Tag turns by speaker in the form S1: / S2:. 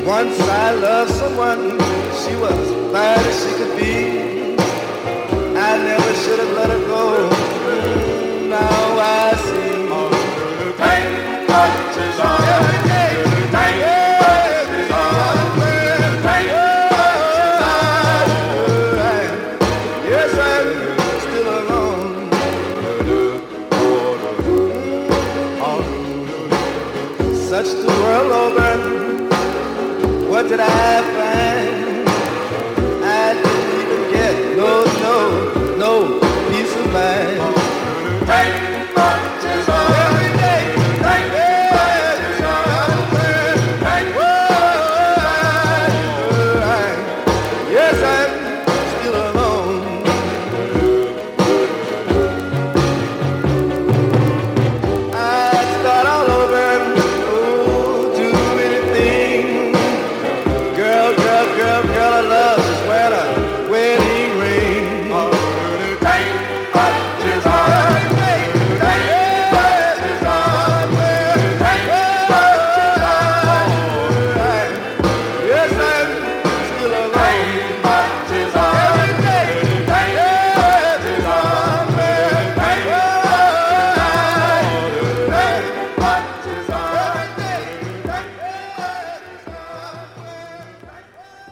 S1: Once I loved someone, she was fine as she could be. I never should have let her go. Now I see. Thank touches on every day. Thank touches on. Thank touches on. Yes, I'm still alone. Such the world over. What did I find?